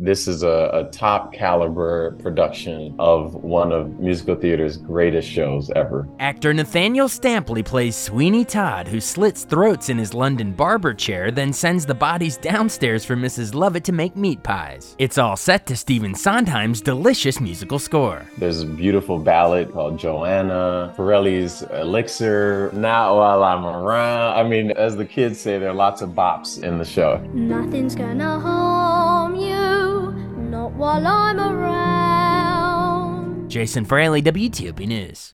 This is a top caliber production of one of musical theater's greatest shows ever. Actor Nathaniel Stampley plays Sweeney Todd, who slits throats in his London barber chair, then sends the bodies downstairs for Mrs. Lovett to make meat pies. It's all set to Stephen Sondheim's delicious musical score. There's a beautiful ballad called Joanna, Pirelli's Elixir, Not While I'm Around. I mean, as the kids say, there are lots of bops in the show. Nothing's gonna harm you, not while I'm around. Jason Fraley, WTOP News.